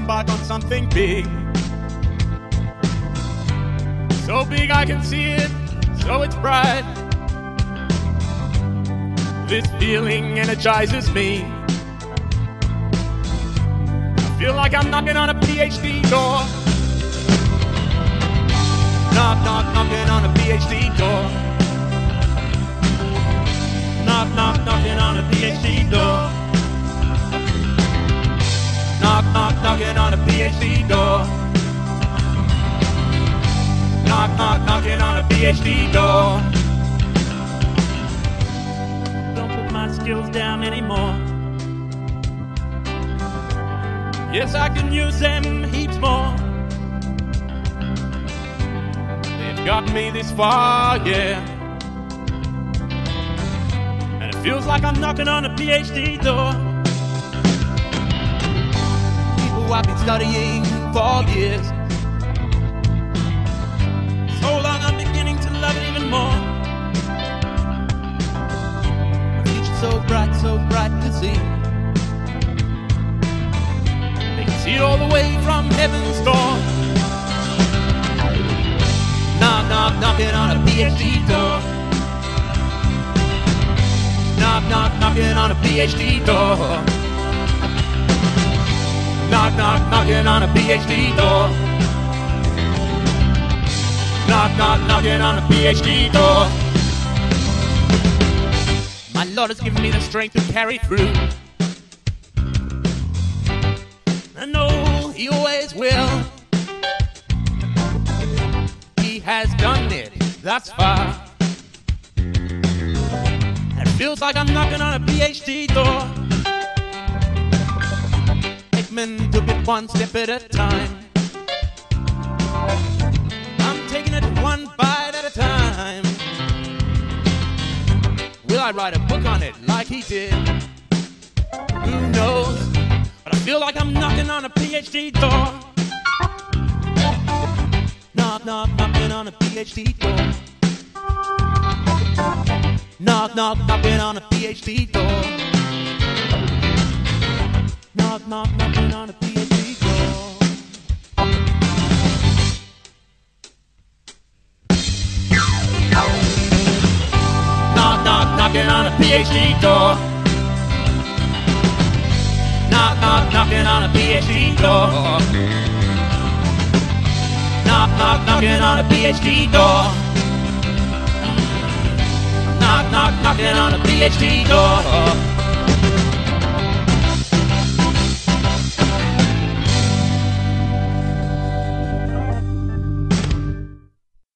embark on something big. So big I can see it, so it's bright. This feeling energizes me. I feel like I'm knocking on a PhD door. Knock, knock, knocking on a PhD door. Knock, knock, knocking on a PhD door. Knock, knock, knocking on a PhD door. Knock, knock, knocking on a PhD door. Don't put my skills down anymore. Yes, I can use them heaps more. They've got me this far, yeah. And it feels like I'm knocking on a PhD door. People I've been studying for years. So long I'm beginning to love it even more. My future's so bright to see. They can see it all the way from heaven's door. Knock, knock, knocking on a PhD door. Knock, knock, knocking on a PhD door. Knock, knock, knocking on a PhD door. Knock, knock, knocking on a PhD door. My Lord has given me the strength to carry through. I know He always will. He has done it thus far. It feels like I'm knocking on a PhD door. Hickman took it one step at a time. I'm taking it one bite at a time. Will I write a book on it like he did? Who knows? But I feel like I'm knocking on a PhD door. Knock, knock, knocking on a PhD door. Knock, knock, knocking on a PhD door. Knock, knock, knocking on a PhD door. Knock, knock, knocking on a PhD door. Knock, knock, knocking on a PhD door. Knock, knock, knocking on a PhD door. Knock, knock, knocking on a PhD door.